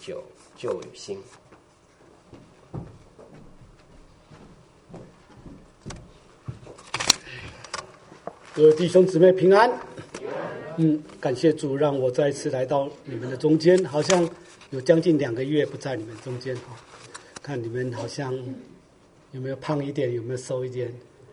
9旧与新。 各位弟兄姊妹平安。感谢主让我再一次来到你们的中间，好像有将近2个月不在你们中间哈。看你们好像有没有胖一点，有没有瘦一点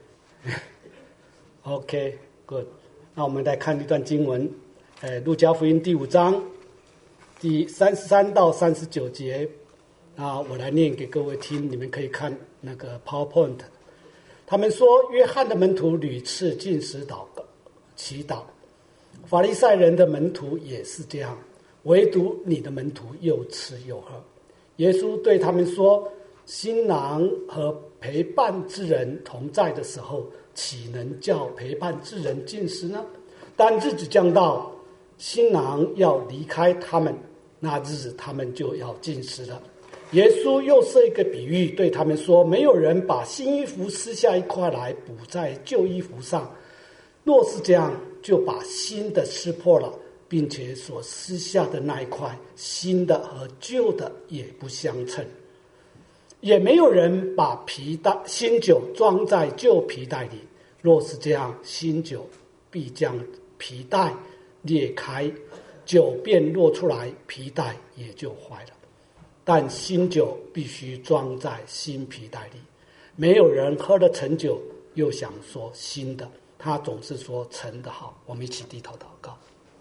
？OK， good。那我们来看一段经文，路加福音第5章第33到39节。我来念给各位听，你们可以看那个 PowerPoint。他们说，约翰的门徒屡次禁食祷告祈祷，法利赛人的门徒也是这样，唯独你的门徒又吃又喝。耶稣对他们说，新郎和陪伴之人同在的时候，岂能叫陪伴之人禁食呢？但日子将到，新郎要离开他们，那日子他们就要禁食了。耶稣又设一个比喻，对他们说，没有人把新衣服撕下一块来补在旧衣服上，若是这样，就把新的撕破了，并且所撕下的那一块，新的和旧的也不相称。也没有人把新酒装在旧皮袋里，若是这样，新酒必将皮袋裂开，酒便落出来，皮袋也就坏了。但新酒必须装在新皮袋里。没有人喝了陈酒又想说新的，他总是说陈的好。我们一起低头祷告。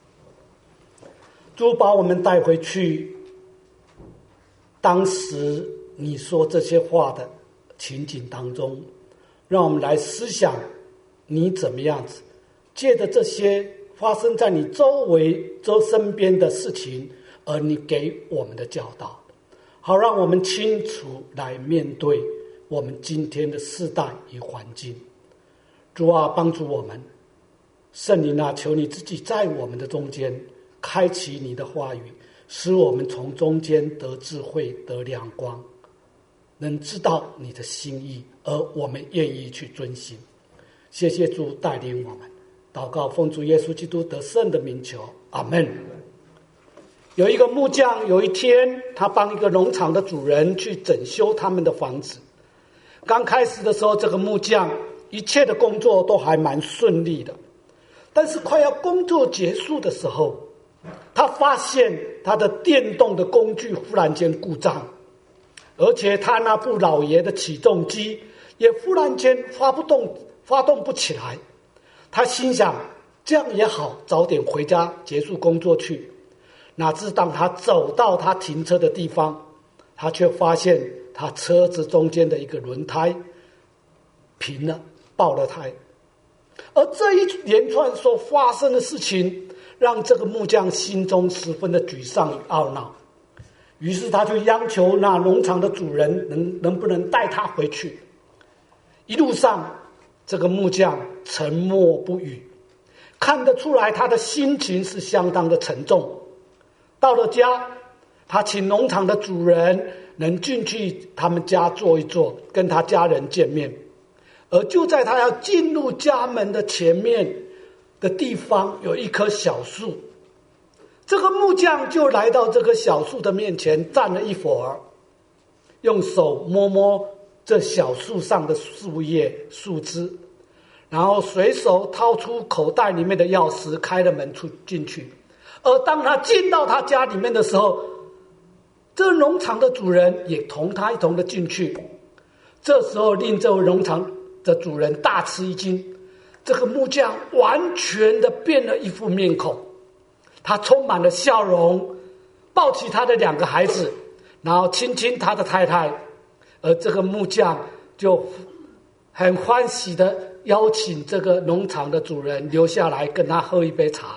主，把我们带回去当时你说这些话的情景当中，让我们来思想你怎么样子借着这些发生在你周围身边的事情，而你给我们的教导，好让我们清楚来面对我们今天的世代与环境。主啊，帮助我们。圣灵啊，求你自己在我们的中间开启你的话语，使我们从中间得智慧，得亮光，能知道你的心意，而我们愿意去遵行。谢谢主带领我们。祷告奉主耶稣基督得胜的名求，阿们。有一个木匠，有一天他帮一个农场的主人去整修他们的房子。刚开始的时候，这个木匠一切的工作都还蛮顺利的，但是快要工作结束的时候，他发现他的电动的工具忽然间故障，而且他那部老爷的起重机也忽然间发动不起来。他心想，这样也好，早点回家结束工作去。哪知当他走到他停车的地方，他却发现他车子中间的一个轮胎平了，爆了胎。而这一连串所发生的事情，让这个木匠心中十分的沮丧与懊恼。于是他就央求那农场的主人能不能带他回去。一路上，这个木匠沉默不语，看得出来他的心情是相当的沉重。到了家，他请农场的主人能进去他们家坐一坐，跟他家人见面。而就在他要进入家门的前面的地方，有一棵小树。这个木匠就来到这棵小树的面前，站了一会儿，用手摸摸这小树上的树叶树枝，然后随手掏出口袋里面的钥匙，开了门进去。而当他进到他家里面的时候，这农场的主人也同他一同的进去。这时候令这位农场的主人大吃一惊，这个木匠完全的变了一副面孔，他充满了笑容，抱起他的2个孩子，然后亲亲他的太太。而这个木匠就很欢喜的邀请这个农场的主人留下来跟他喝一杯茶。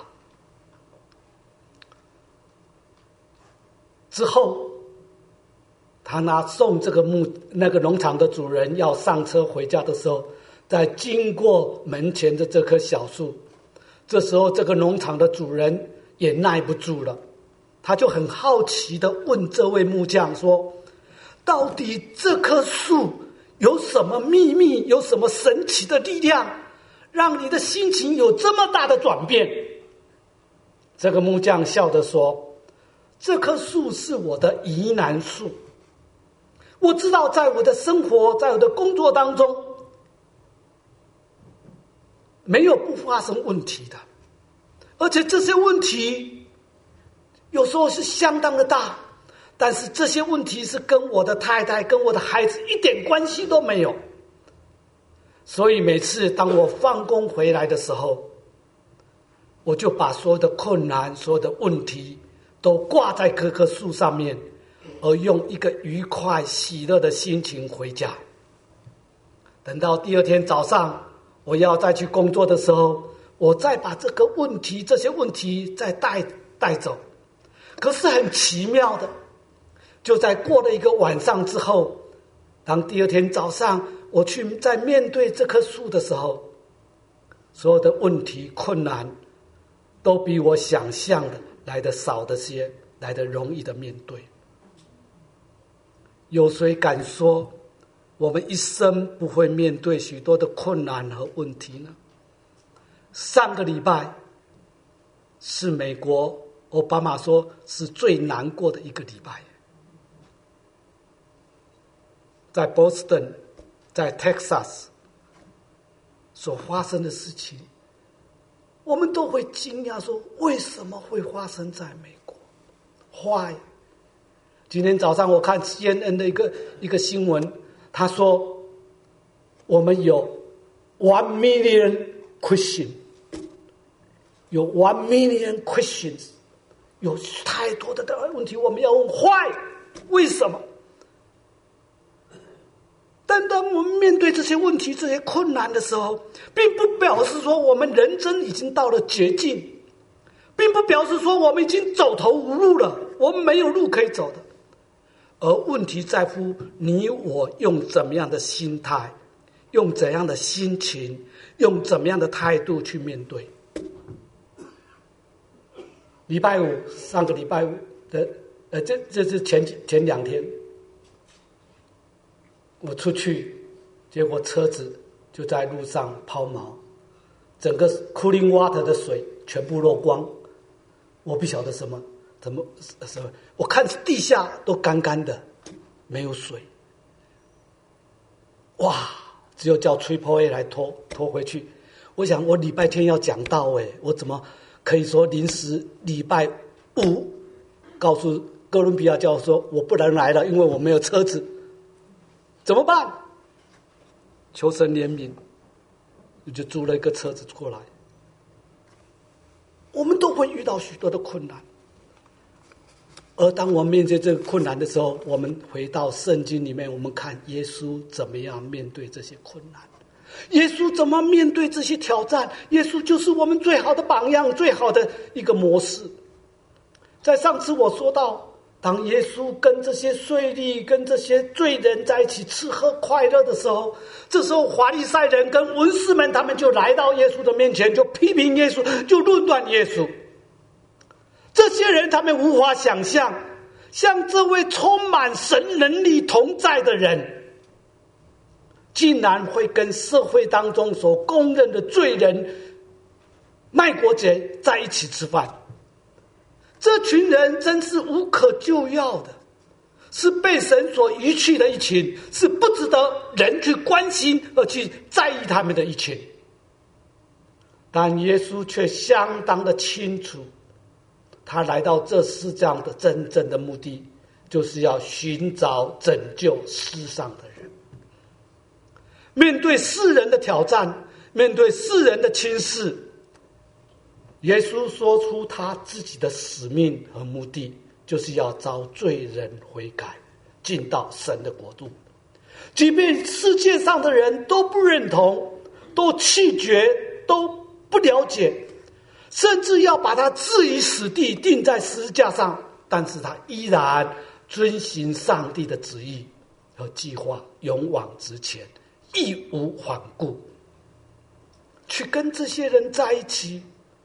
之后，他送这个那个农场的主人要上车回家的时候，在经过门前的这棵小树，这时候这个农场的主人也耐不住了，他就很好奇的问这位木匠说，到底这棵树有什么秘密，有什么神奇的力量，让你的心情有这么大的转变？这个木匠笑着说， 这棵树是我的疑难树。我知道在我的生活，在我的工作当中，没有不发生问题的，而且这些问题有时候是相当的大，但是这些问题是跟我的太太跟我的孩子一点关系都没有。所以每次当我放工回来的时候，我就把所有的困难所有的问题都挂在各棵树上面，而用一个愉快喜乐的心情回家。等到第二天早上我要再去工作的时候，我再把这些问题再带走。可是很奇妙的，就在过了一个晚上之后，当第二天早上我去再面对这棵树的时候，所有的问题困难都比我想象的来得少的些，来得容易的面对。有谁敢说我们一生不会面对许多的困难和问题呢？上个礼拜是美国奥巴马说是最难过的一个礼拜。在 Boston 在 Texas 所发生的事情，我们都会惊讶说，为什么会发生在美国 Why？ 今天早上我看 CNN 的一个新闻，他说我们有1 million Christian， 有1 million Christians， 有太多的问题我们要问 Why？ 为什么？但当我们面对这些问题这些困难的时候，并不表示说我们人生已经到了绝境，并不表示说我们已经走投无路了，我们没有路可以走的。而问题在乎你我用怎么样的心态，用怎样的心情，用怎么样的态度去面对。礼拜五，上个礼拜五的这是前两天，我出去，结果车子就在路上抛锚，整个 cooling water 的水全部漏光。我不晓得什么，我看地下都干干的，没有水。哇！只有叫 Triple A 来拖回去。我想我礼拜天要讲道，我怎么可以说临时礼拜五告诉哥伦比亚教授我不能来了，因为我没有车子，怎么办？求神怜悯，我就租了一个车子过来。我们都会遇到许多的困难，而当我们面对这个困难的时候，我们回到圣经里面，我们看耶稣怎么样面对这些困难，耶稣怎么面对这些挑战。耶稣就是我们最好的榜样，最好的一个模式。在上次我说到，当耶稣跟这些税吏跟这些罪人在一起吃喝快乐的时候，这时候法利赛人跟文士们他们就来到耶稣的面前，就批评耶稣，就论断耶稣。这些人他们无法想象，像这位充满神能力同在的人，竟然会跟社会当中所公认的罪人卖国贼在一起吃饭。这群人真是无可救药的，是被神所遗弃的一群，是不值得人去关心而去在意他们的一群。但耶稣却相当的清楚，他来到这世上的真正的目的，就是要寻找拯救世上的人。面对世人的挑战，面对世人的轻视，耶稣说出他自己的使命和目的，就是要召罪人悔改，进到神的国度。即便世界上的人都不认同，都弃绝，都不了解，甚至要把他置于死地，钉在十字架上，但是他依然遵行上帝的旨意和计划，勇往直前，义无反顾，去跟这些人在一起，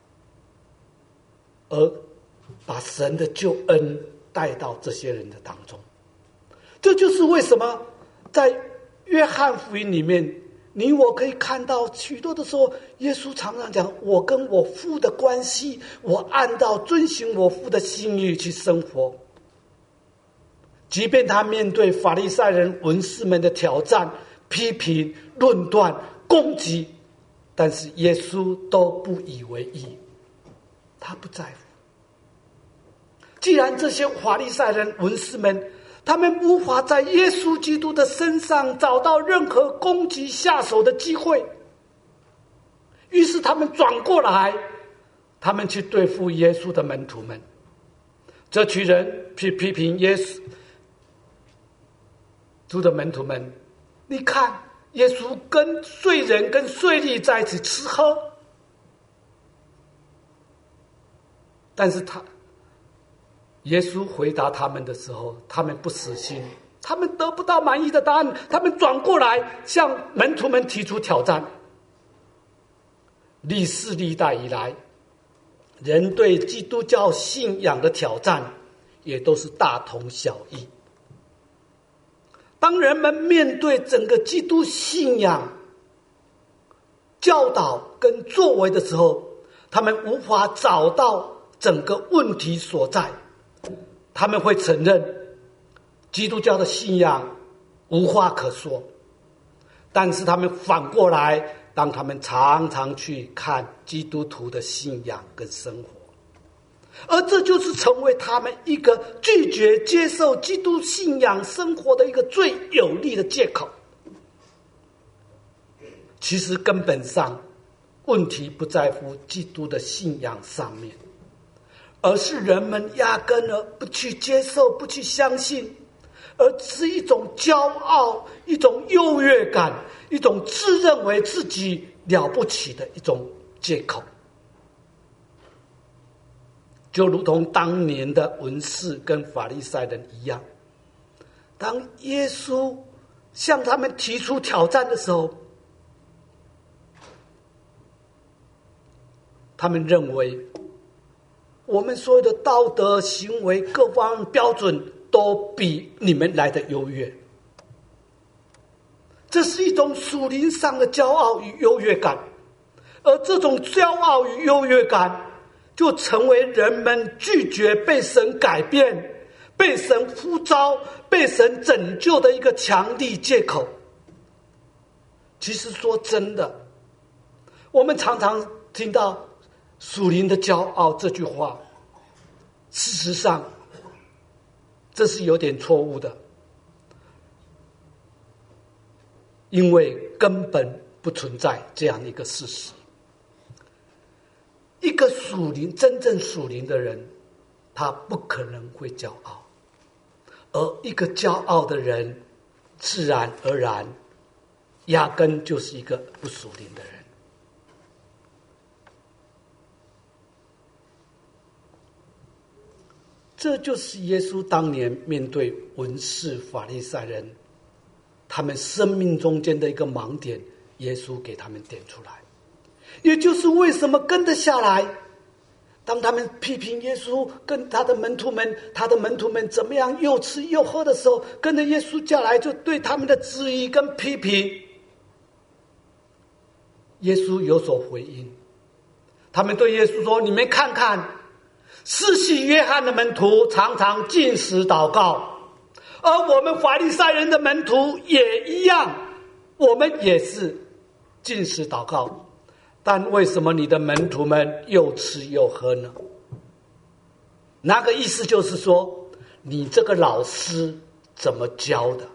而把神的救恩带到这些人的当中。这就是为什么在约翰福音里面， 你我可以看到许多的时候，耶稣常常讲，我跟我父的关系，我按照遵行我父的心意去生活。即便他面对法利赛人文士们的挑战、批评、论断、攻击，但是耶稣都不以为意，他不在乎。既然这些法利赛人文士们他们无法在耶稣基督的身上找到任何攻击下手的机会，于是他们转过来，他们去对付耶稣的门徒们。这群人去批评耶稣的门徒们，你看耶稣跟罪人跟税吏在一起吃喝，但是耶稣回答他们的时候，他们不死心，他们得不到满意的答案，他们转过来向门徒们提出挑战。历世历代以来，人对基督教信仰的挑战也都是大同小异。当人们面对整个基督信仰教导跟作为的时候，他们无法找到整个问题所在。他们会承认基督教的信仰无话可说，但是他们反过来，当他们常常去看基督徒的信仰跟生活，而这就是成为他们一个拒绝接受基督信仰生活的一个最有力的借口。其实根本上问题不在乎基督的信仰上面，而是人们压根儿不去接受，不去相信，而是一种骄傲，一种优越感，一种自认为自己了不起的一种借口。就如同当年的文士跟法利赛人一样，当耶稣向他们提出挑战的时候，他们认为我们所有的道德行为各方面标准都比你们来的优越。这是一种属灵上的骄傲与优越感，而这种骄傲与优越感就成为人们拒绝被神改变、被神呼召、被神拯救的一个强力借口。其实说真的，我们常常听到属灵的骄傲这句话，事实上这是有点错误的，因为根本不存在这样一个事实。一个真正属灵的人，他不可能会骄傲，而一个骄傲的人，自然而然压根就是一个不属灵的人。这就是耶稣当年面对文士法利赛人他们生命中间的一个盲点，耶稣给他们点出来。也就是为什么跟得下来，当他们批评耶稣跟他的门徒们怎么样又吃又喝的时候，跟着耶稣下来就对他们的质疑跟批评，耶稣有所回应。他们对耶稣说，你们看看施洗约翰的门徒常常禁食祷告，而我们法利赛人的门徒也一样，我们也是禁食祷告，但为什么你的门徒们又吃又喝呢？那个意思就是说，你这个老师怎么教的？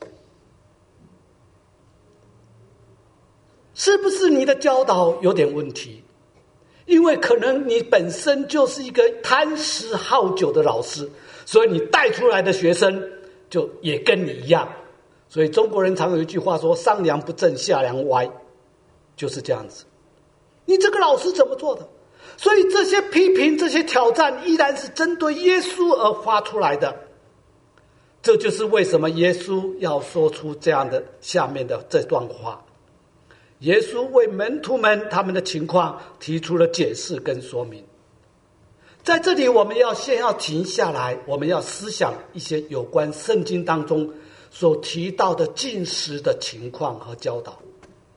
是不是你的教导有点问题？因为可能你本身就是一个贪食好酒的老师，所以你带出来的学生就也跟你一样。所以中国人常有一句话说，上梁不正下梁歪，就是这样子。你这个老师怎么做的？所以这些批评，这些挑战依然是针对耶稣而发出来的。这就是为什么耶稣要说出这样的下面的这段话。耶稣为门徒们他们的情况提出了解释跟说明。在这里我们先要停下来，我们要思想一些有关圣经当中所提到的禁食的情况和教导。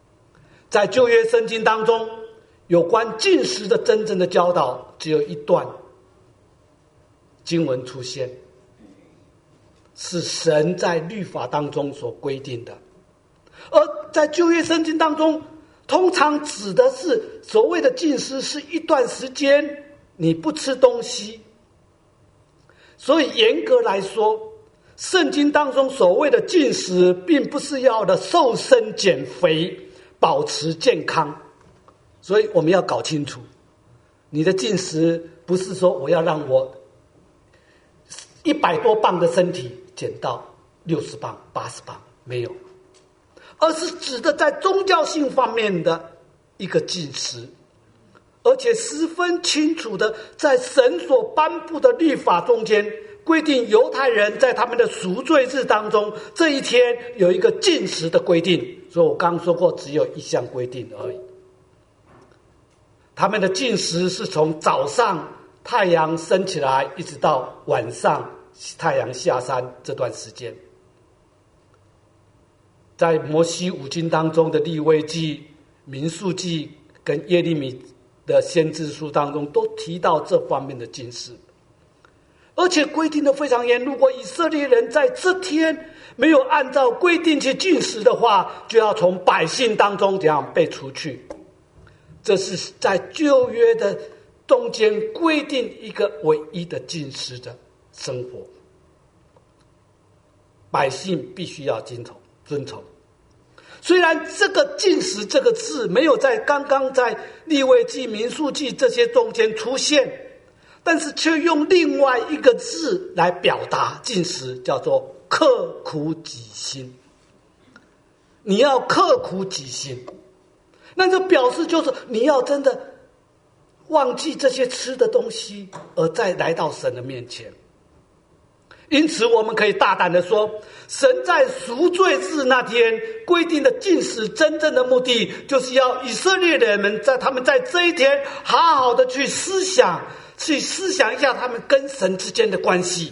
在旧约圣经当中，有关禁食的真正的教导，只有一段经文出现，是神在律法当中所规定的。而在旧约圣经当中，通常指的是所谓的禁食是一段时间你不吃东西。所以严格来说，圣经当中所谓的禁食并不是要的瘦身减肥保持健康。所以我们要搞清楚，你的禁食不是说我要让我100多磅的身体减到60磅80磅，没有，而是指的在宗教性方面的一个禁食，而且十分清楚的在神所颁布的律法中间规定，犹太人在他们的赎罪日当中这一天有一个禁食的规定。所以我刚刚说过，只有一项规定而已。他们的禁食是从早上太阳升起来一直到晚上太阳下山这段时间。在摩西五经当中的利未记、民数记跟耶利米的先知书当中都提到这方面的禁食，而且规定的非常严。如果以色列人在这天没有按照规定去禁食的话，就要从百姓当中这样被除去。这是在旧约的中间规定一个唯一的禁食的生活，百姓必须要遵从。虽然这个禁食这个字没有在刚刚在利未记、民数记这些中间出现，但是却用另外一个字来表达禁食，叫做刻苦己心。你要刻苦己心，那就表示就是你要真的忘记这些吃的东西，而再来到神的面前。因此我们可以大胆的说，神在赎罪日那天规定的禁食真正的目的，就是要以色列人们他们在这一天好好的去思想一下他们跟神之间的关系，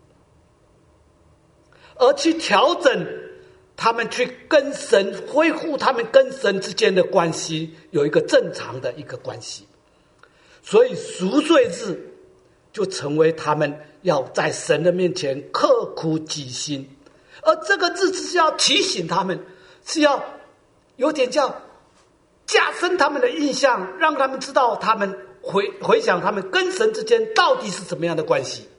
而去调整他们去跟神恢复他们跟神之间的关系，有一个正常的一个关系。所以赎罪日就成为他们要在神的面前刻苦己心，而这个日子是要提醒他们，是要有点叫加深他们的印象，让他们知道他们回想他们跟神之间到底是怎么样的关系。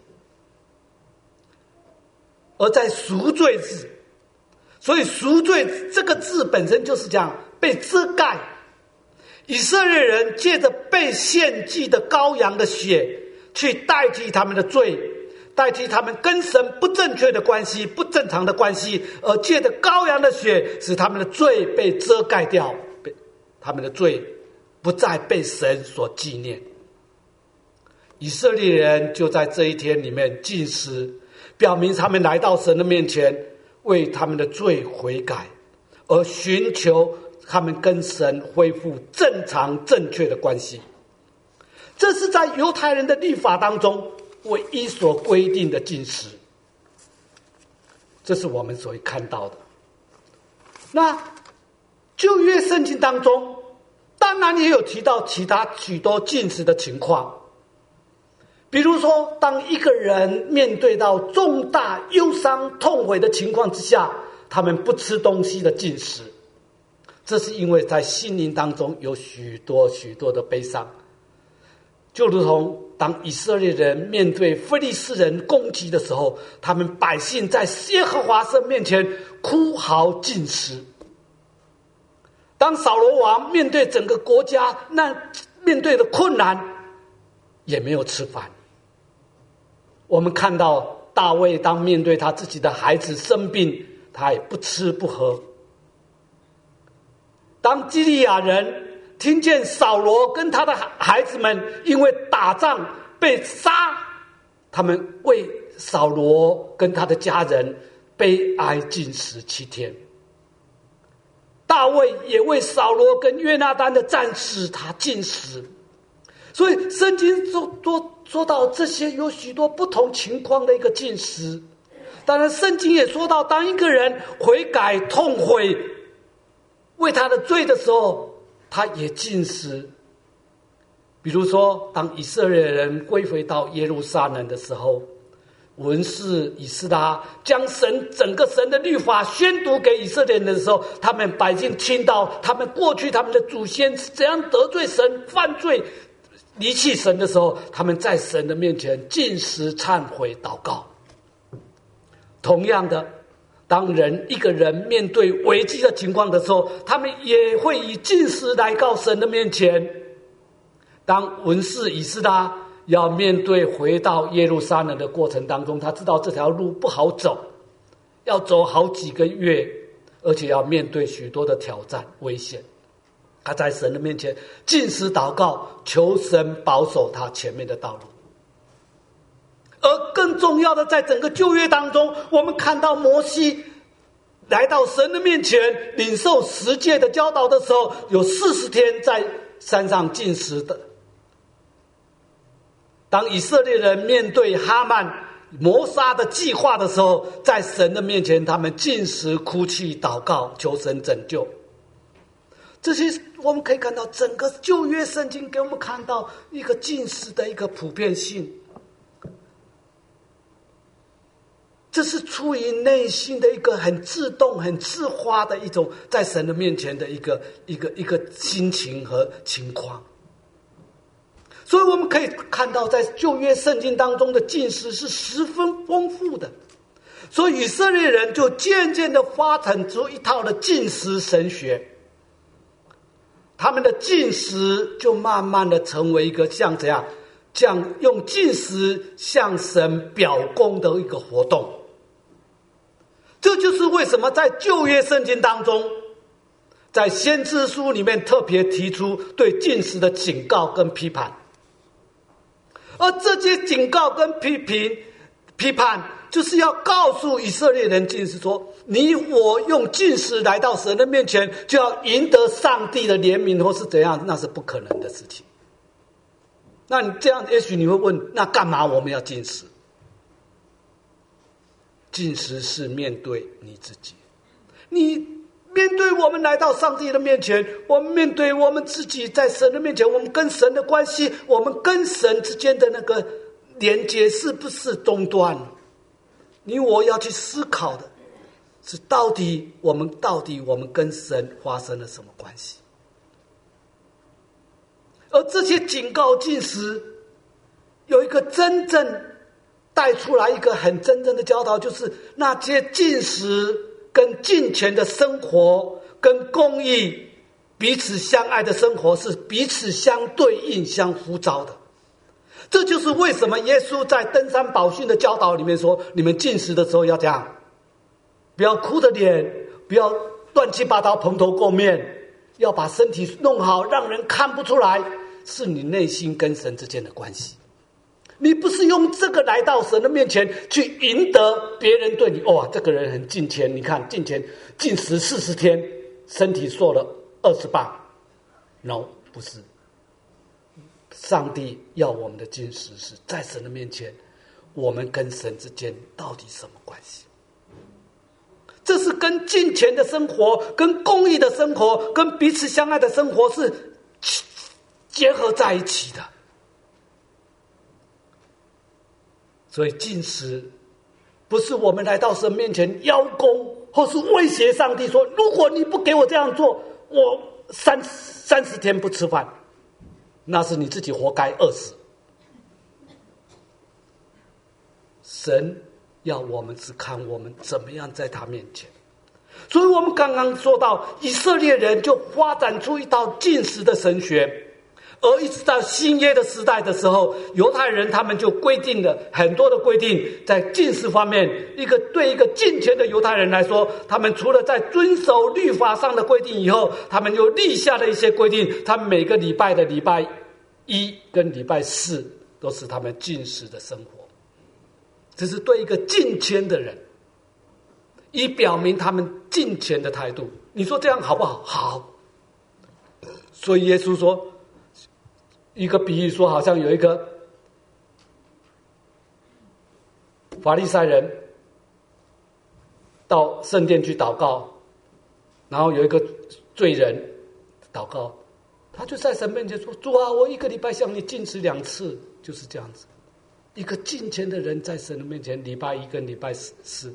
而在赎罪日，所以赎罪这个字本身就是这样被遮盖，以色列人借着被献祭的羔羊的血去代替他们的罪，代替他们跟神不正确的关系、不正常的关系，而借着羔羊的血使他们的罪被遮盖掉，他们的罪不再被神所纪念。以色列人就在这一天里面禁食，表明他们来到神的面前，为他们的罪悔改，而寻求他们跟神恢复正常正确的关系。这是在犹太人的律法当中唯一所规定的禁食，这是我们所看到的。那旧约圣经当中当然也有提到其他许多禁食的情况，比如说当一个人面对到重大忧伤痛悔的情况之下，他们不吃东西的禁食，这是因为在心灵当中有许多许多的悲伤。就如同当以色列人面对非利士人攻击的时候，他们百姓在耶和华神面前哭嚎禁食。当扫罗王面对整个国家面对的困难，也没有吃饭。我们看到大卫当面对他自己的孩子生病，他也不吃不喝。当基利亚人听见扫罗跟他的孩子们因为打仗被杀，他们为扫罗跟他的家人悲哀禁食7天。大卫也为扫罗跟约拿单的战士他禁食。所以圣经说到这些有许多不同情况的一个禁食。当然圣经也说到，当一个人悔改痛悔， 为他的罪的时候，他也禁食。比如说，当以色列人归回到耶路撒冷的时候，文士以斯拉将整个神的律法宣读给以色列人的时候，他们百姓听到他们过去他们的祖先是怎样得罪神、犯罪、离弃神的时候，他们在神的面前禁食、忏悔、祷告。同样的，当一个人面对危机的情况的时候，他们也会以禁食来到神的面前。当文士以斯拉要面对回到耶路撒冷的过程当中，他知道这条路不好走，要走好几个月，而且要面对许多的挑战、危险。他在神的面前禁食祷告，求神保守他前面的道路。而更重要的，在整个旧约当中，我们看到摩西来到神的面前领受十诫的教导的时候，有40天在山上禁食的。当以色列人面对哈曼谋杀的计划的时候，在神的面前他们禁食、哭泣、祷告，求神拯救。这些我们可以看到，整个旧约圣经给我们看到一个禁食的一个普遍性。这是出于内心的一个很自动、很自发的一种在神的面前的一个心情和情况。所以我们可以看到，在旧约圣经当中的禁食是十分丰富的。所以以色列人就渐渐的发展出一套的禁食神学。他们的禁食就慢慢的成为一个像用禁食向神表功的一个活动。这就是为什么在旧约圣经当中，在先知书里面特别提出对禁食的警告跟批判。而这些警告跟批判，就是要告诉以色列人禁食说，你我用禁食来到神的面前，就要赢得上帝的怜悯或是怎样，那是不可能的事情。那你这样，也许你会问，那干嘛我们要禁食？禁食是面对你自己，你面对我们来到上帝的面前，我们面对我们自己在神的面前，我们跟神的关系，我们跟神之间的那个连接是不是中断了？你我要去思考的是，到底我们跟神发生了什么关系？而这些警告禁食有一个真正带出来一个很真正的教导，就是那些禁食跟敬虔的生活跟公义彼此相爱的生活是彼此相对应相呼召的。这就是为什么耶稣在登山宝训的教导里面说，你们禁食的时候要这样，不要哭着脸，不要乱七八糟蓬头垢面，要把身体弄好，让人看不出来是你内心跟神之间的关系。你不是用这个来到神的面前去赢得别人对你，这个人很敬虔，你看敬虔禁食40天，身体瘦了20磅。No， 不是。上帝要我们的禁食是在神的面前，我们跟神之间到底什么关系？这是跟敬虔的生活、跟公义的生活、跟彼此相爱的生活是结合在一起的。所以禁食不是我们来到神面前邀功，或是威胁上帝说，如果你不给我这样做，我30天不吃饭，那是你自己活该饿死。神要我们只看我们怎么样在他面前。所以我们刚刚说到，以色列人就发展出一套禁食的神学。而一直到新约的时代的时候，犹太人他们就规定了很多的规定，在禁食方面，对一个敬虔的犹太人来说，他们除了在遵守律法上的规定以后，他们又立下了一些规定，他们每个礼拜的礼拜1跟礼拜4都是他们禁食的生活。这是对一个敬虔的人，以表明他们敬虔的态度。你说这样好不好？好。所以耶稣说一个比喻，说好像有一个法利赛人到圣殿去祷告，然后有一个罪人祷告，他就在神面前说：主啊，我一个礼拜向你禁食2次，就是这样子。一个敬虔的人在神的面前，礼拜一跟礼拜四。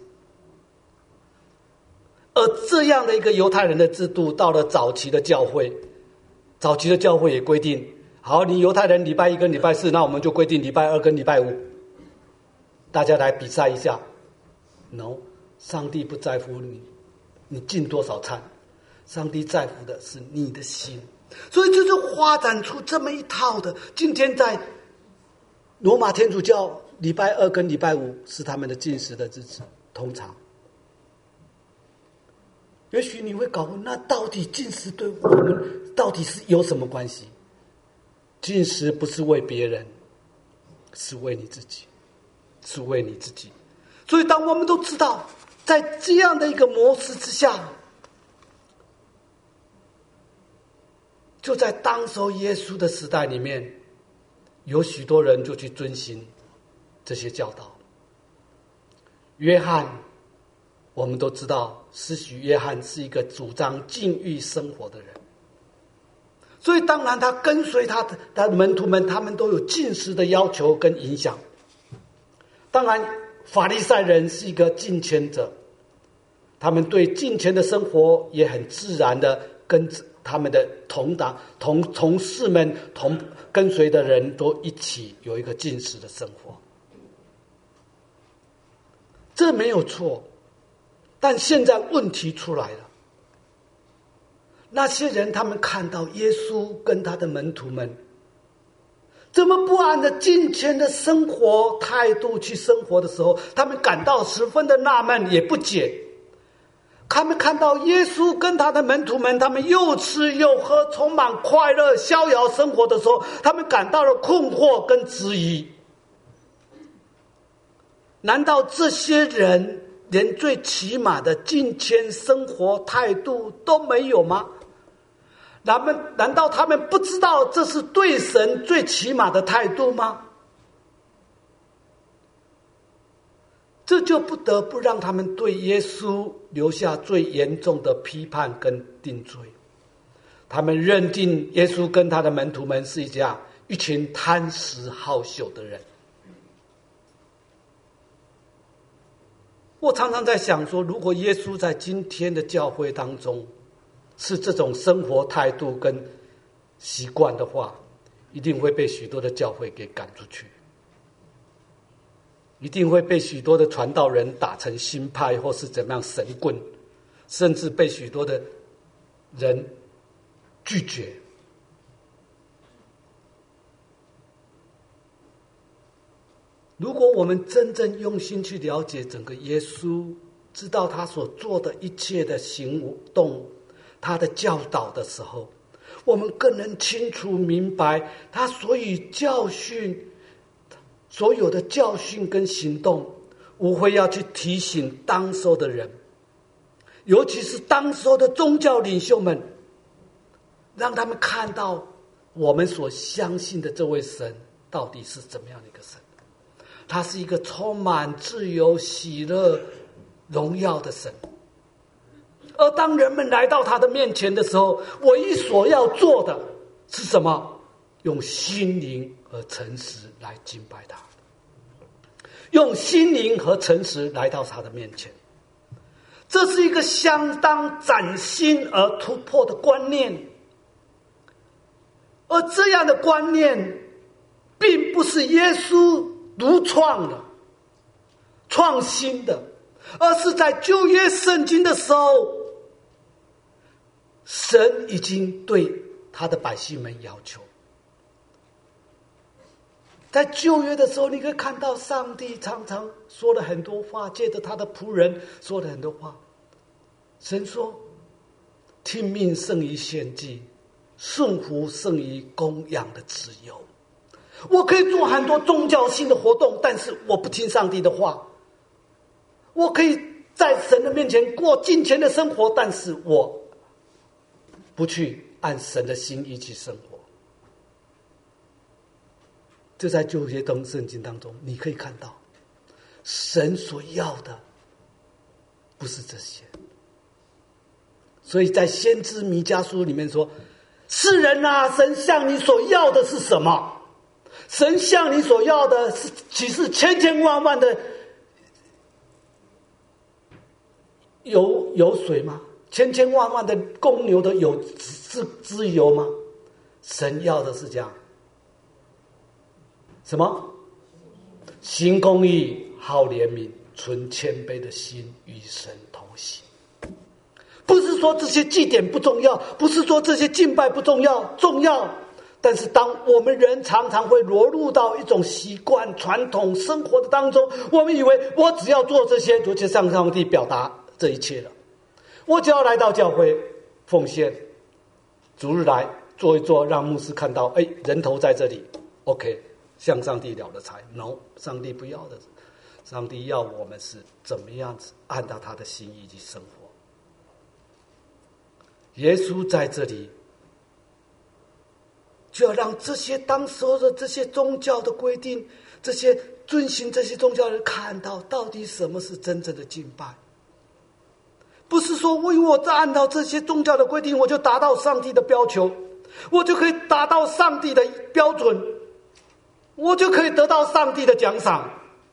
而这样的一个犹太人的制度，到了早期的教会也规定，好，你犹太人礼拜一跟礼拜四，那我们就规定礼拜二跟礼拜五，大家来比赛一下。No， 上帝不在乎你进多少餐，上帝在乎的是你的心。所以这就发展出这么一套的。今天在罗马天主教，礼拜二跟礼拜五是他们的禁食的日子，通常。也许你会搞混，那到底禁食对我们到底是有什么关系？禁食不是为别人，是为你自己，是为你自己。所以当我们都知道，在这样的一个模式之下，就在当时候耶稣的时代里面，有许多人就去遵行这些教导。约翰，我们都知道，施洗约翰是一个主张禁欲生活的人，所以当然他跟随他的门徒们，他们都有禁食的要求跟影响。当然法利赛人是一个敬虔者，他们对敬虔的生活也很自然的跟他们的同事们同跟随的人都一起有一个禁食的生活，这没有错。但现在问题出来了，那些人他们看到耶稣跟他的门徒们这么不按着敬虔的生活态度去生活的时候，他们感到十分的纳闷也不解。他们看到耶稣跟他的门徒们，他们又吃又喝，充满快乐逍遥生活的时候，他们感到了困惑跟质疑。难道这些人连最起码的敬虔生活态度都没有吗？难道他们不知道这是对神最起码的态度吗？这就不得不让他们对耶稣留下最严重的批判跟定罪。他们认定耶稣跟他的门徒们是一群贪食好酒的人。我常常在想说，如果耶稣在今天的教会当中是这种生活态度跟习惯的话，一定会被许多的教会给赶出去，一定会被许多的传道人打成新派或是怎么样神棍，甚至被许多的人拒绝。如果我们真正用心去了解整个耶稣，知道他所做的一切的行动，他的教导的时候，我们更能清楚明白他所有的教训跟行动，无非要去提醒当时的人，尤其是当时的宗教领袖们，让他们看到我们所相信的这位神到底是怎么样的一个神。他是一个充满自由、喜乐、荣耀的神。而当人们来到他的面前的时候，唯一所要做的是什么？用心灵和诚实来敬拜他，用心灵和诚实来到他的面前。这是一个相当崭新而突破的观念。而这样的观念并不是耶稣独创的、创新的，而是在旧约圣经的时候，神已经对他的百姓们要求。在旧约的时候，你可以看到上帝常常说了很多话，借着他的仆人说了很多话。神说，听命胜于献祭，顺服胜于供养的自由。我可以做很多宗教性的活动，但是我不听上帝的话。我可以在神的面前过敬虔的生活，但是我不去按神的心意去生活。就在旧约圣经当中，你可以看到神所要的不是这些。 所以在先知弥迦书里面说，世人啊，神向你所要的是什么？神向你所要的是岂是千千万万的油水吗？千千万万的公牛的脂油吗？神要的是这样，什么？行公义，好怜悯，存谦卑的心，与神同行。不是说这些祭典不重要，不是说这些敬拜不重要，重要。但是当我们人常常会落入到一种习惯、传统生活的当中，我们以为我只要做这些，就向上帝表达这一切了。我只要来到教会奉献，主日来做一做，让牧师看到，人头在这里 ，OK， 向上帝了了财。No， 上帝不要的，上帝要我们是怎么样子按照他的心意去生活。耶稣在这里就要让这些当时候的这些宗教的规定，这些遵循这些宗教的人看到，到底什么是真正的敬拜。不是说因为我在按照这些宗教的规定，我就达到上帝的要求，我就可以达到上帝的标准，我就可以得到上帝的奖赏。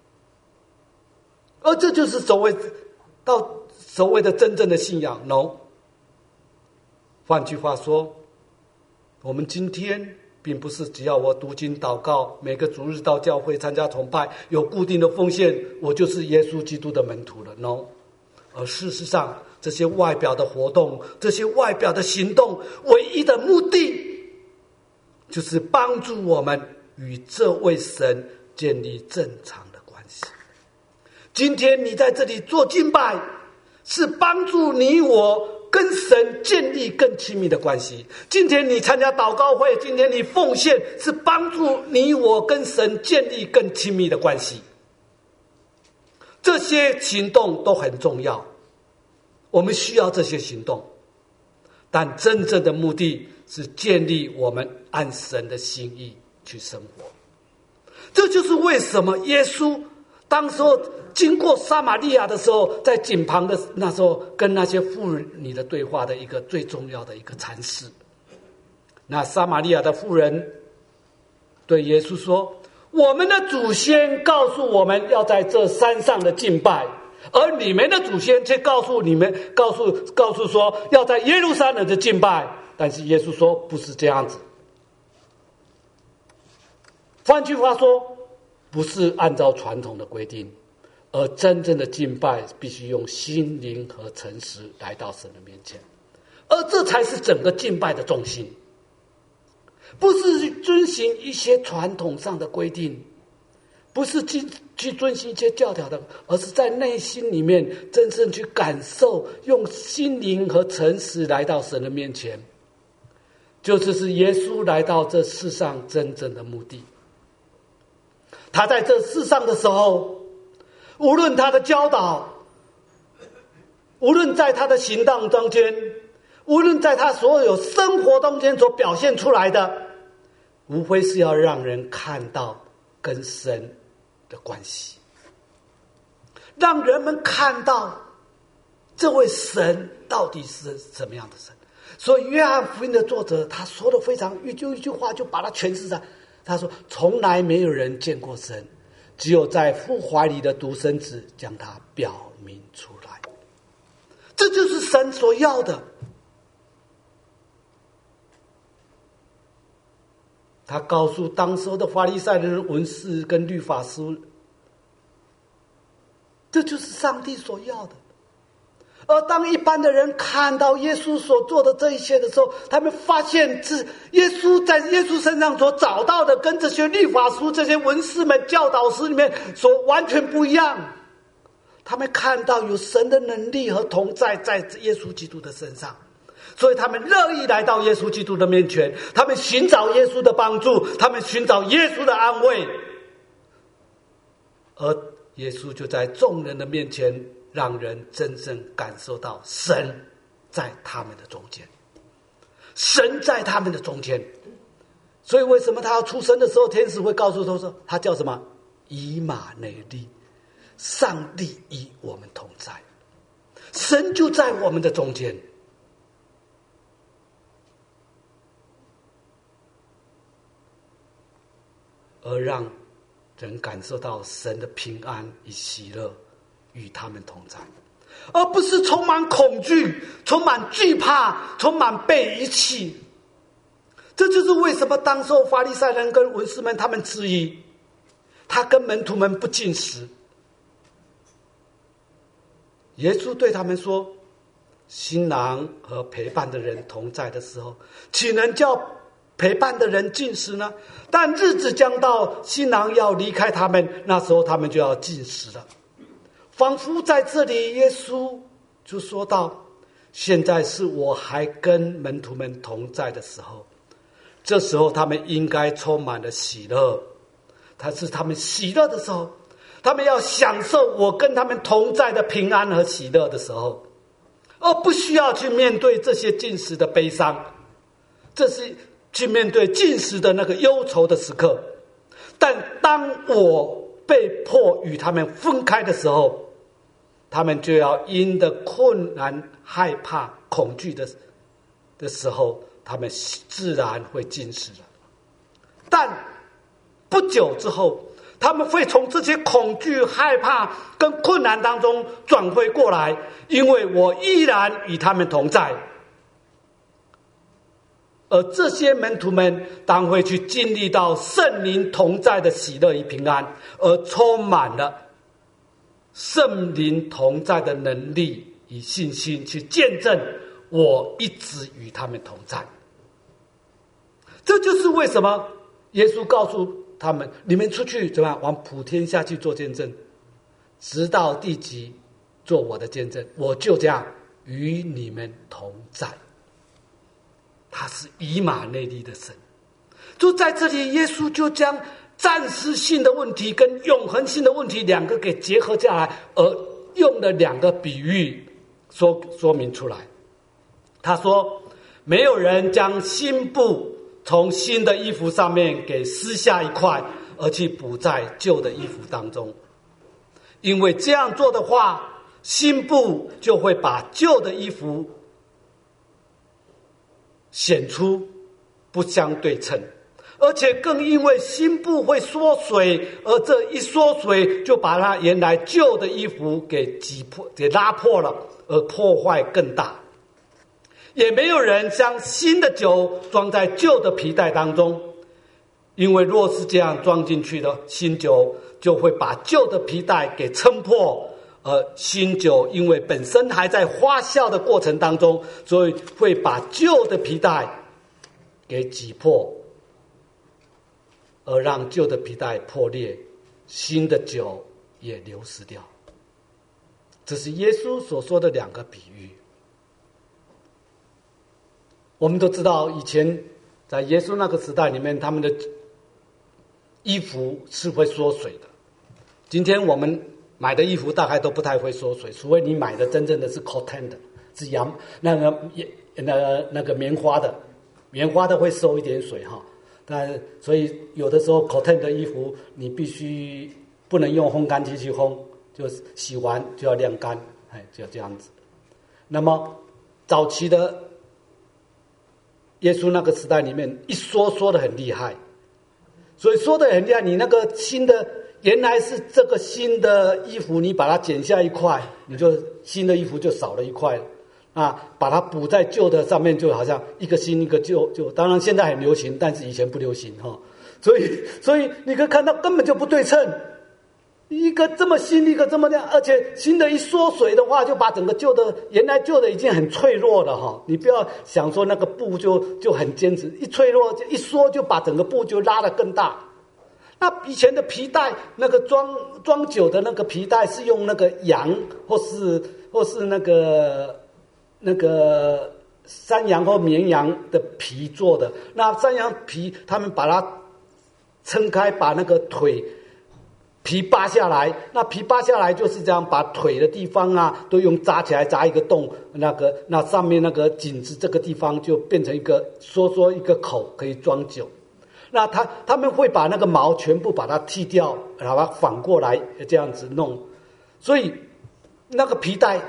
而这就是所谓的真正的信仰。 No， 换句话说，我们今天并不是只要我读经祷告，每个主日到教会参加崇拜，有固定的奉献，我就是耶稣基督的门徒了。 No， 而事实上这些外表的活动，这些外表的行动，唯一的目的就是帮助我们与这位神建立正常的关系。今天你在这里做敬拜，是帮助你我跟神建立更亲密的关系。今天你参加祷告会，今天你奉献，是帮助你我跟神建立更亲密的关系。这些行动都很重要，我们需要这些行动，但真正的目的是建立我们按神的心意去生活。这就是为什么耶稣当时候经过撒玛利亚的时候，在井旁的那时候跟那些妇女的对话的一个最重要的一个阐释。那撒玛利亚的妇人对耶稣说，我们的祖先告诉我们要在这山上的敬拜，而你们的祖先却告诉说要在耶路撒冷的敬拜。但是耶稣说不是这样子。换句话说，不是按照传统的规定，而真正的敬拜必须用心灵和诚实来到神的面前，而这才是整个敬拜的重心。不是遵循一些传统上的规定，不是去遵循一些教条的，而是在内心里面真正去感受，用心灵和诚实来到神的面前。就是耶稣来到这世上真正的目的。他在这世上的时候，无论他的教导，无论在他的行动中间，无论在他所有生活中间所表现出来的，无非是要让人看到跟神的关系，让人们看到这位神到底是什么样的神。所以约翰福音的作者他说的非常一句话就把它诠释上，他说从来没有人见过神，只有在父怀里的独生子将他表明出来。这就是神所要的。他告诉当时的法利赛人、文士跟律法师，这就是上帝所要的。而当一般的人看到耶稣所做的这一切的时候，他们发现是耶稣在耶稣身上所找到的，跟这些律法书、这些文士们、教导师里面所完全不一样。他们看到有神的能力和同在在耶稣基督的身上，所以他们乐意来到耶稣基督的面前，他们寻找耶稣的帮助，他们寻找耶稣的安慰。而耶稣就在众人的面前，让人真正感受到神在他们的中间，神在他们的中间。所以为什么他要出生的时候，天使会告诉他说他叫什么？以马内利，上帝与我们同在。神就在我们的中间。 而让人感受到神的平安与喜乐与他们同在，而不是充满恐惧、充满惧怕、充满被遗弃。这就是为什么当时候法利赛人跟文士们他们质疑他跟门徒们不禁食。耶稣对他们说，新郎和陪伴的人同在的时候，岂能叫陪伴的人禁食呢？但日子将到，新郎要离开他们，那时候他们就要禁食了。仿佛在这里耶稣就说到，现在是我还跟门徒们同在的时候，这时候他们应该充满了喜乐，它是他们喜乐的时候，他们要享受我跟他们同在的平安和喜乐的时候，而不需要去面对这些禁食的悲伤，这是去面对禁食的那个忧愁的时刻。但当我被迫与他们分开的时候，他们就要因的困难、害怕、恐惧的时候，他们自然会禁食了。但不久之后，他们会从这些恐惧、害怕跟困难当中转回过来，因为我依然与他们同在。而这些门徒们当会去经历到圣灵同在的喜乐与平安，而充满了圣灵同在的能力与信心，去见证我一直与他们同在。这就是为什么耶稣告诉他们，你们出去怎么样，往普天下去做见证，直到地极做我的见证，我就这样与你们同在。他是以马内利的神。就在这里，耶稣就将暂时性的问题跟永恒性的问题两个给结合下来，而用了两个比喻说明出来。他说，没有人将新布从新的衣服上面给撕下一块，而去补在旧的衣服当中，因为这样做的话，新布就会把旧的衣服显出不相对称，而且更因为新布会缩水，而这一缩水就把它原来旧的衣服给挤破、给拉破了，而破坏更大。也没有人将新的酒装在旧的皮袋当中，因为若是这样装进去的新酒，就会把旧的皮袋给撑破。新酒因为本身还在发酵的过程当中，所以会把旧的皮带给挤破，而让旧的皮带破裂，新的酒也流失掉。这是耶稣所说的两个比喻。我们都知道，以前在耶稣那个时代里面，他们的衣服是会缩水的。今天我们买的衣服大概都不太会缩水，除非你买的真正的是 cotton 的，是那个棉花的，棉花的会收一点水哈。但所以有的时候 cotton 的衣服你必须不能用烘干机去烘，就洗完就要晾干，就这样子。那么早期的耶稣那个时代里面，一缩得很厉害，所以缩得很厉害，你那个新的。原来是这个新的衣服，你把它剪下一块，你就新的衣服就少了一块啊，把它补在旧的上面，就好像一个新一个旧，当然现在很流行，但是以前不流行哈。所以你可以看到根本就不对称，一个这么新，一个这么亮，而且新的一缩水的话，就把整个原来旧的已经很脆弱了哈。你不要想说那个布就很坚实，一脆弱就一缩就把整个布就拉得更大。那以前的皮带，那个装酒的那个皮带是用那个羊或是那个山羊或绵羊的皮做的。那山羊皮他们把它撑开，把那个腿皮扒下来，那皮扒下来就是这样，把腿的地方啊都用扎起来，扎一个洞，那上面那个颈子这个地方就变成一个缩一个口，可以装酒。那他们会把那个毛全部把它剃掉，然后反过来这样子弄，所以那个皮带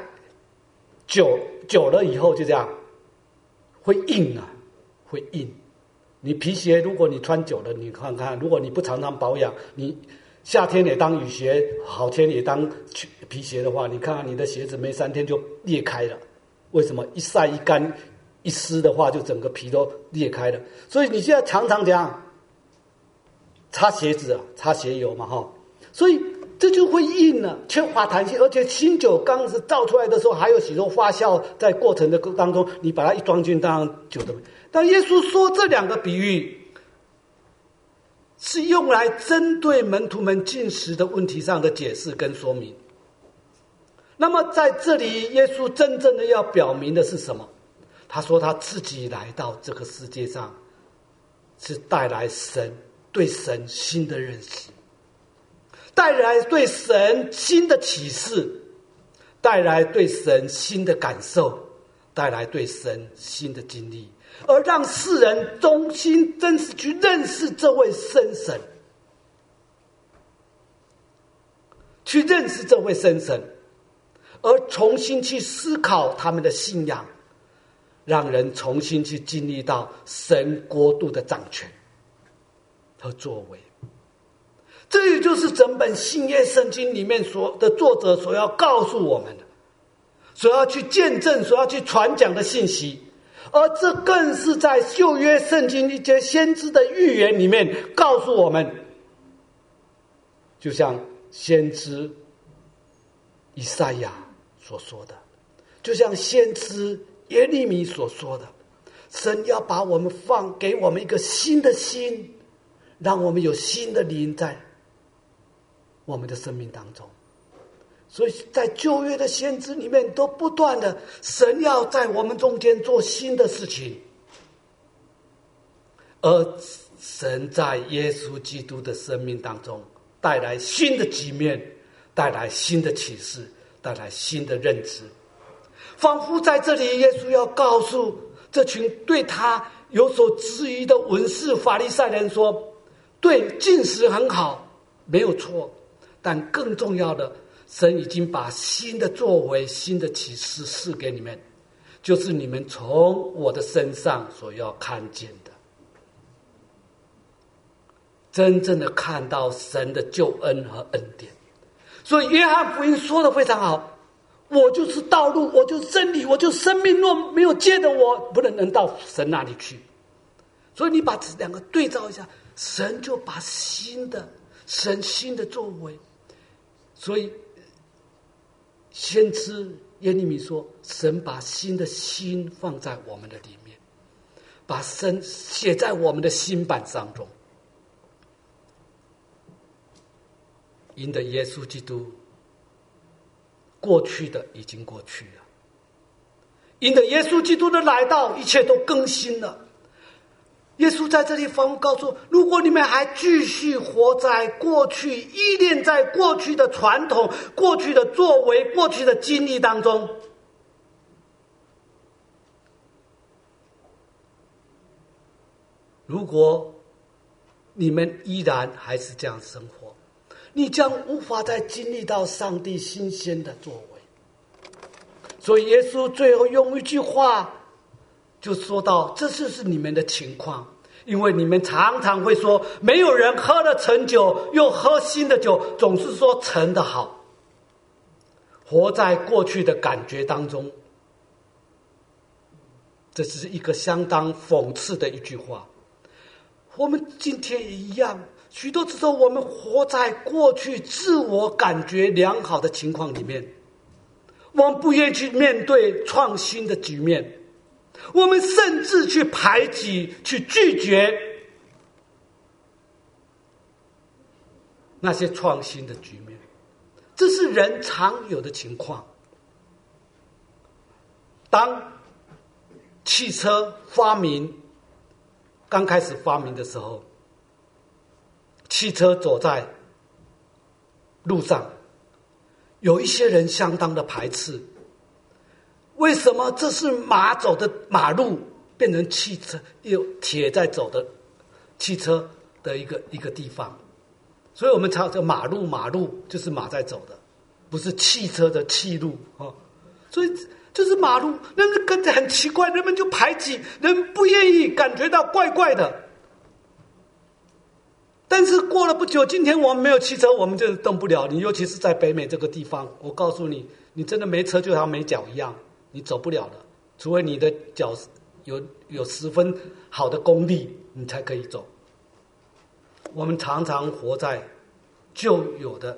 久了以后就这样会硬啊，会硬。 你皮鞋如果你穿久了，你看看，如果你不常常保养，你夏天也当雨鞋，好天也当皮鞋的话，你看看你的鞋子没3天就裂开了。为什么？一晒一干一湿的话，就整个皮都裂开了。所以你现在常常这样擦鞋子啊，擦鞋油嘛哈，所以这就会硬了，缺乏弹性。而且新酒刚是造出来的时候，还有许多发酵在过程的当中，你把它一装进当然酒的。但耶稣说这2个比喻是用来针对门徒们进食的问题上的解释跟说明。那么在这里，耶稣真正的要表明的是什么？他说他自己来到这个世界上，是带来对神新的认识，带来对神新的启示，带来对神新的感受，带来对神新的经历，而让世人衷心真实去认识这位真神，去认识这位真神，而重新去思考他们的信仰，让人重新去经历到神国度的掌权和作为。这也就是整本新约圣经里面的作者所要告诉我们的，所要去见证，所要去传讲的信息。而这更是在旧约圣经一些先知的预言里面告诉我们，就像先知以赛亚所说的，就像先知耶利米所说的，神要把我们给我们一个新的心，让我们有新的灵在我们的生命当中。所以在旧约的先知里面都不断的，神要在我们中间做新的事情，而神在耶稣基督的生命当中带来新的局面，带来新的启示，带来新的认知。仿佛在这里耶稣要告诉这群对他有所质疑的文士法利赛人说，对，禁食很好，没有错，但更重要的，神已经把新的作为、新的启示赐给你们，就是你们从我的身上所要看见的，真正的看到神的救恩和恩典。所以约翰福音说得非常好，我就是道路，我就是真理，我就是生命，若没有借的我，不能到神那里去。所以你把这2个对照一下，神就把神新的作为。所以先知耶利米说，神把新的心放在我们的里面，把神写在我们的心版当中。因着耶稣基督，过去的已经过去了，因着耶稣基督的来到，一切都更新了。耶稣在这里反复告诉，如果你们还继续活在过去，依恋在过去的传统、过去的作为、过去的经历当中，如果你们依然还是这样生活，你将无法再经历到上帝新鲜的作为。所以耶稣最后用一句话就说到，这就是你们的情况，因为你们常常会说，没有人喝了陈酒又喝新的酒，总是说陈的好，活在过去的感觉当中。这是一个相当讽刺的一句话。我们今天也一样，许多时候我们活在过去自我感觉良好的情况里面，我们不愿意去面对创新的局面，我们甚至去排挤、去拒绝那些创新的局面，这是人常有的情况。当汽车刚开始发明的时候，汽车走在路上，有一些人相当的排斥。为什么这是马走的马路变成汽车有铁在走的汽车的一个地方？所以我们常说马路就是马在走的，不是汽车的汽路啊。所以就是马路，人们跟着很奇怪，人们就排挤，人不愿意，感觉到怪怪的。 但是过了不久，今天我们没有汽车，我们就动不了。你尤其是在北美这个地方，我告诉你，你真的没车就像没脚一样，你走不了了。除非你的脚有十分好的功力，你才可以走。我们常常活在旧有的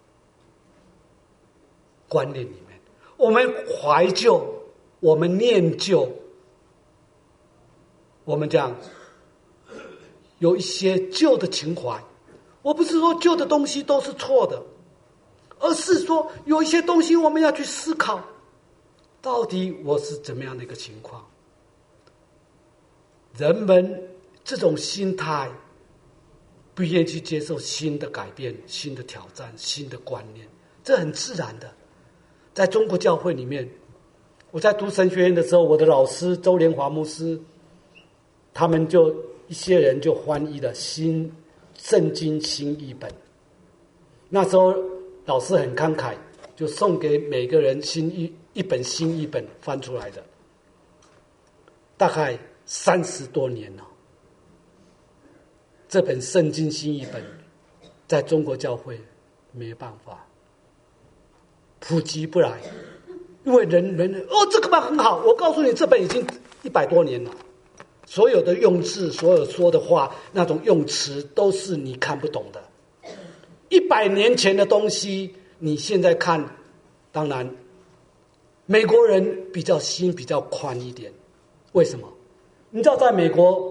观念里面，我们怀旧，我们念旧，我们这样有一些旧的情怀。我不是说旧的东西都是错的，而是说有一些东西我们要去思考，到底我是怎么样的一个情况。人们这种心态不愿意去接受新的改变、新的挑战、新的观念，这很自然的。在中国教会里面，我在读神学院的时候，我的老师周连华牧师，他们就一些人就翻译了新圣经新译本。那时候老师很慷慨，就送给每个人一本新译本翻出来的，大概30多年了。这本圣经新译本在中国教会没办法普及不来，因为人这个本很好，我告诉你，这本已经100多年了，所有的用字，所有说的话，那种用词都是你看不懂的。100年前的东西，你现在看，当然美国人比较心比较宽一点。为什么？你知道在美国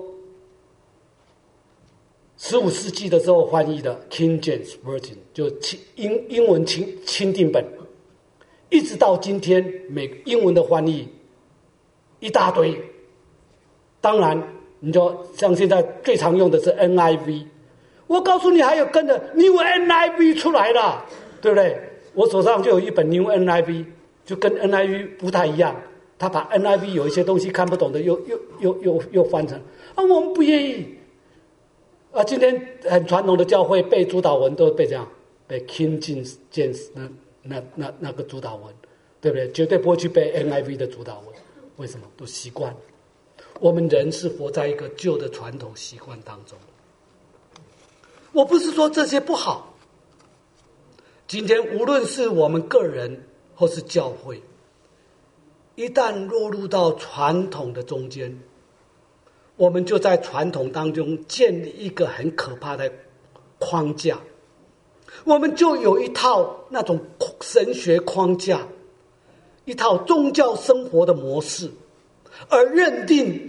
15世纪的时候翻译的 King James Version， 就英文钦定本，一直到今天英文的翻译一大堆。当然你就像现在最常用的是 NIV， 我告诉你还有跟着 New NIV 出来了，对不对？我手上就有一本 New NIV， 就跟 NIV 不太一样，他把 NIV 有一些东西看不懂的又翻成我们不愿意今天很传统的教会背主导文都背这样，背 King James 那个主导文，对不对？绝对不会去背 NIV 的主导文。为什么？都习惯。我们人是活在一个旧的传统习惯当中。我不是说这些不好，今天无论是我们个人或是教会，一旦落入到传统的中间，我们就在传统当中建立一个很可怕的框架，我们就有一套那种神学框架，一套宗教生活的模式，而认定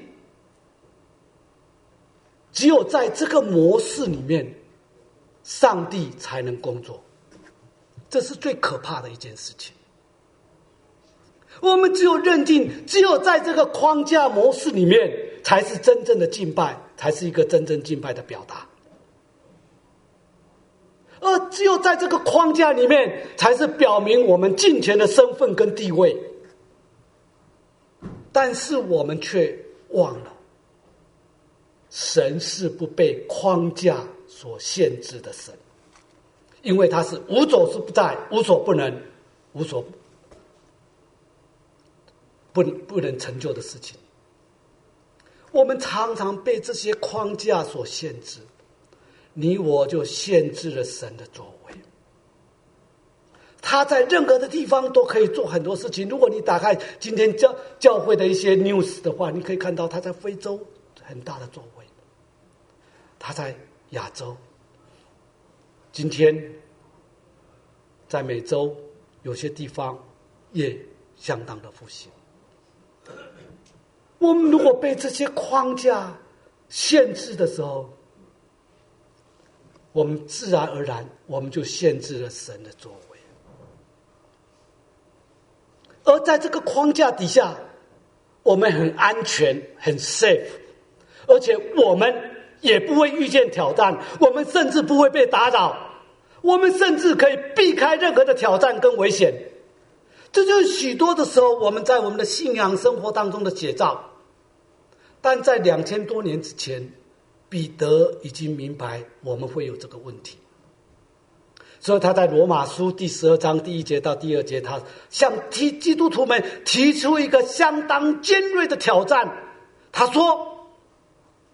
只有在这个模式里面，上帝才能工作。这是最可怕的一件事情。我们只有认定，只有在这个框架模式里面，才是真正的敬拜，才是一个真正敬拜的表达。而只有在这个框架里面，才是表明我们敬虔的身份跟地位。但是我们却忘了，神是不被框架所限制的神，因为他是无所不在、无所不能、无所不能成就的事情。我们常常被这些框架所限制，你我就限制了神的作为。他在任何的地方都可以做很多事情。如果你打开今天教会的一些 news 的话，你可以看到他在非洲很大的作为，他在亚洲，今天在美洲有些地方也相当的复兴。我们如果被这些框架限制的时候，我们自然而然我们就限制了神的作为。而在这个框架底下，我们很安全，很 safe， 而且我们也不会遇见挑战，我们甚至不会被打扰，我们甚至可以避开任何的挑战跟危险。这就是许多的时候我们在我们的信仰生活当中的写照。但在2000多年之前，彼得已经明白我们会有这个问题，所以他在罗马书第12章第1节到第2节，他向基督徒们提出一个相当尖锐的挑战。他说，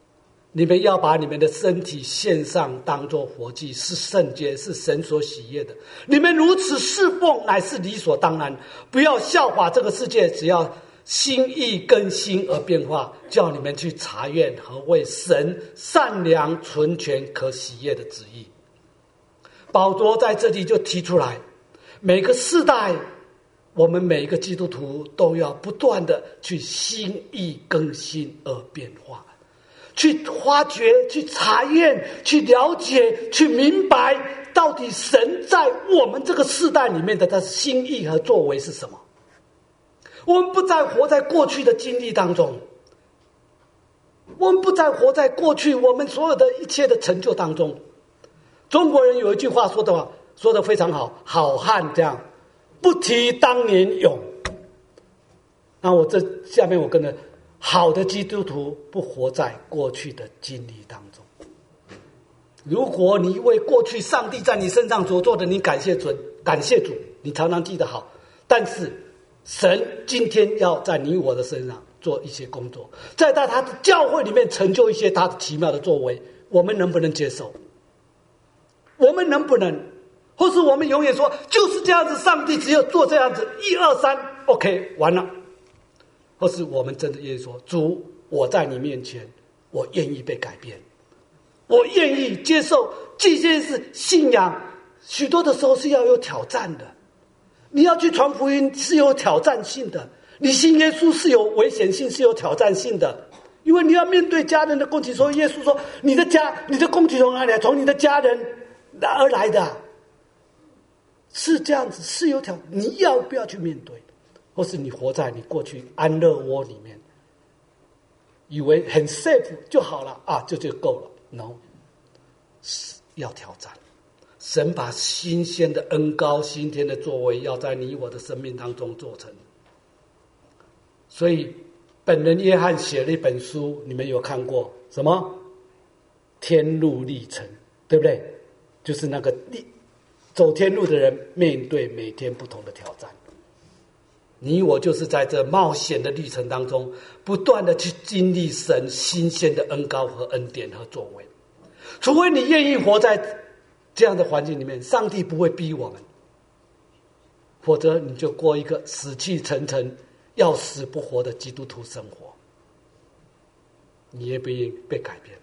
你们要把你们的身体献上，当作活祭，是圣洁，是神所喜悦的。你们如此侍奉，乃是理所当然。不要效法这个世界，只要心意更新而变化，叫你们去查验何为神善良、纯全、可喜悦的旨意。保罗在这里就提出来，每个世代，我们每一个基督徒都要不断的去心意更新而变化，去发掘，去查验，去了解，去明白到底神在我们这个世代里面的他的心意和作为是什么。我们不再活在过去的经历当中，我们不再活在过去我们所有的一切的成就当中。中国人有一句话说得非常好，好汉这样不提当年勇。那我这下面我跟着，好的基督徒不活在过去的经历当中。如果你为过去上帝在你身上所做的，你感谢主，你常常记得好。但是神今天要在你我的身上做一些工作，在他的教会里面成就一些他的奇妙的作为，我们能不能接受？我们能不能？或是我们永远说就是这样子，上帝只有做这样子，1、2、3 OK 完了。或是我们真的愿意说，主，我在你面前，我愿意被改变，我愿意接受这件事。信仰许多的时候是要有挑战的，你要去传福音是有挑战性的，你信耶稣是有危险性，是有挑战性的，因为你要面对家人的攻击。所以耶稣说，你的攻击从哪里来？从你的家人而来的，是这样子，是有挑战，你要不要去面对？或是你活在你过去安乐窝里面，以为很 safe 就好了啊，就够了。No， 要挑战。神把新鲜的恩膏、新天的作为，要在你我的生命当中做成。所以，本人约翰写了一本书，你们有看过什么？天路历程，对不对？就是那个走天路的人面对每天不同的挑战。你我就是在这冒险的历程当中，不断的去经历神新鲜的恩膏和恩典和作为。除非你愿意活在这样的环境里面，上帝不会逼我们，否则你就过一个死气沉沉、要死不活的基督徒生活。你也不愿意被改变。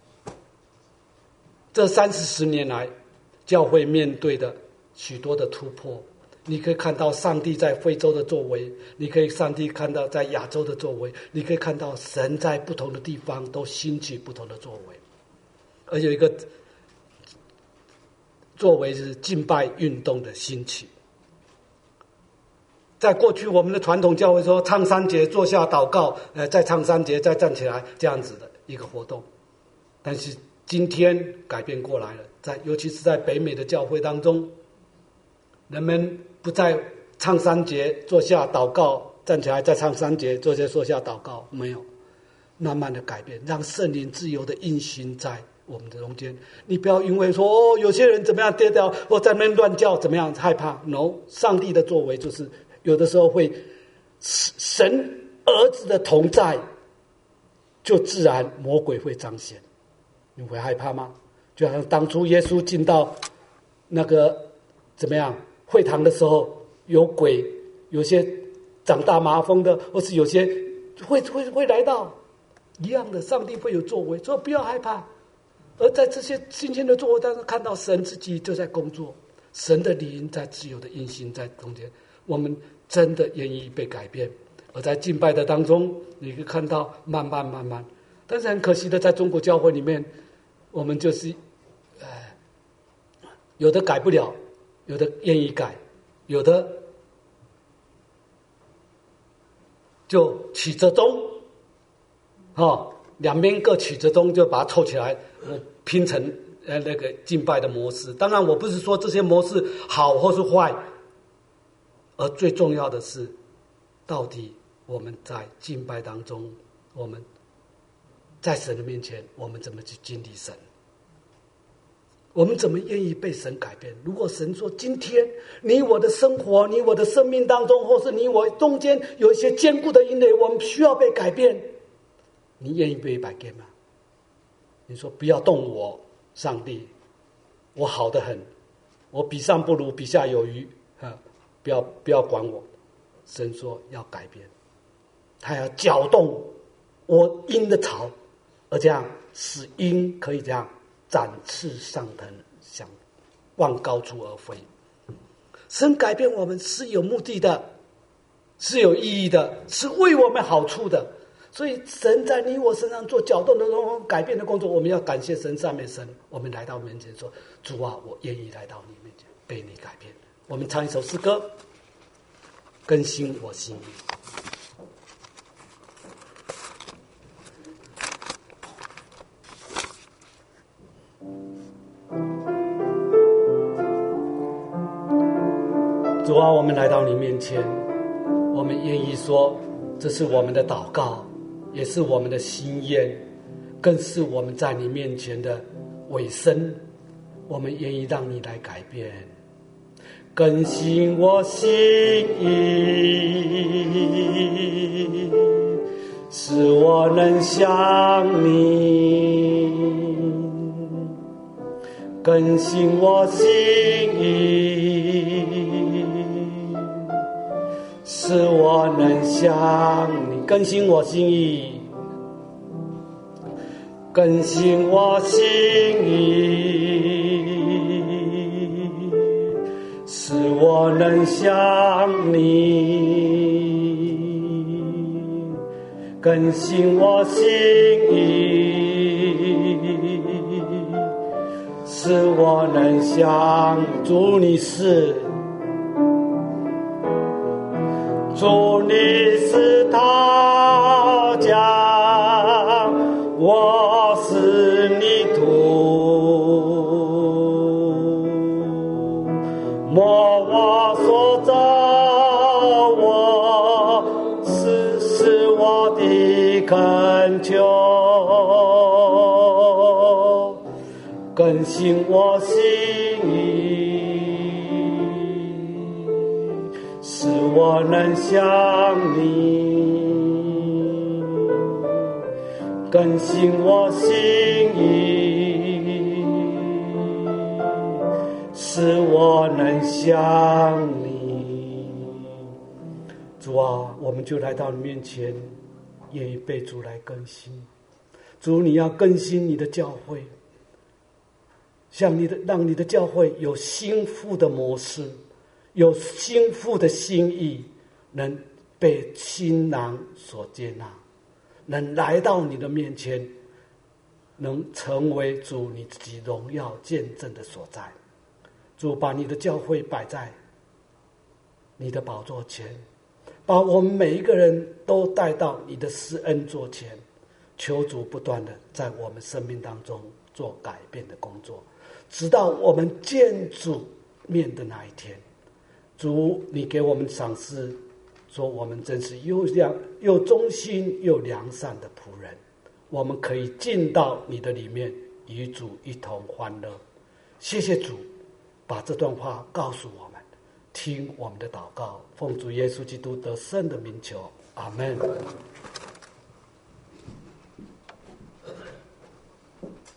这30年来，教会面对的许多的突破，你可以看到上帝在非洲的作为，你可以上帝看到在亚洲的作为，你可以看到神在不同的地方都兴起不同的作为。而有一个作为是敬拜运动的兴起。在过去我们的传统教会说，唱3节坐下祷告，再唱3节再站起来，这样子的一个活动。但是今天改变过来了，尤其是在北美的教会当中，人们不再唱3节坐下祷告，站起来再唱3节坐下祷告，没有，慢慢的改变，让圣灵自由的运行在我们的中间。你不要因为说有些人怎么样跌掉，或在那边乱叫怎么样害怕。No， 上帝的作为就是有的时候会神儿子的同在，就自然魔鬼会彰显。你会害怕吗？就好像当初耶稣进到那个怎么样会堂的时候，有鬼，有些长大麻风的，或是有些会来到一样的，上帝会有作为，所以不要害怕。而在这些新鲜的作为当中，看到神自己就在工作，神的灵在自由的运行在中间，我们真的愿意被改变。而在敬拜的当中，你可以看到慢慢，但是很可惜的，在中国教会里面，我们就是有的改不了，有的愿意改，有的就起折中，两边各起折中，就把它凑起来，拼成那个敬拜的模式。当然我不是说这些模式好或是坏，而最重要的是，到底我们在敬拜当中，我们在神的面前，我们怎么去经历神？我们怎么愿意被神改变？如果神说今天你我的生活，你我的生命当中，或是你我中间有一些坚固的营垒，我们需要被改变，你愿意被改变吗？ 你说不要动我，上帝，我好得很，我比上不如，比下有余啊！不要管我。神说要改变，他要搅动我鹰的巢，而这样使鹰可以这样展翅上腾，向往高处而飞。神改变我们是有目的的，是有意义的，是为我们好处的。所以神在你我身上做搅动的改变的工作，我们要感谢神，赞美神。我们来到面前说：主啊，我愿意来到你面前，被你改变。我们唱一首诗歌，更新我心意。主啊，我们来到你面前，我们愿意说，这是我们的祷告，也是我们的心愿，更是我们在你面前的委身。我们愿意让你来改变，更新我心意，使我能像你，更新我心意，使我能像你，更新我心意，更新我心意，使我能像你，更新我心意，使我能像主你是。主你是陶匠，我是泥土，摸我所造，我是我的恳求，更新我心意，使我能像你，更新我心意，使我能像你。主啊，我们就来到你面前，愿意被主来更新。主，你要更新你的教会，让你的教会有心腹的模式，有心腹的心意，能被新郎所接纳，能来到你的面前，能成为主你自己荣耀见证的所在。主，把你的教会摆在你的宝座前，把我们每一个人都带到你的施恩座前，求主不断的在我们生命当中做改变的工作，直到我们见主面的那一天。主，你给我们赏赐，说我们真是又忠心又良善的仆人，我们可以进到你的里面，与主一同欢乐。谢谢主，把这段话告诉我们，听我们的祷告，奉主耶稣基督得胜的名求，阿们。